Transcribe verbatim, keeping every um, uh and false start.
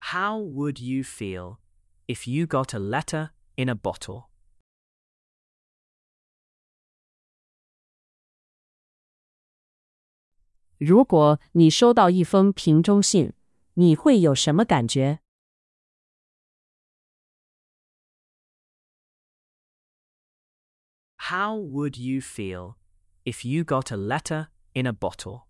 How would you feel if you got a letter in a bottle? 如果你收到一封瓶中信，你会有什么感觉？ How would you feel if you got a letter in a bottle?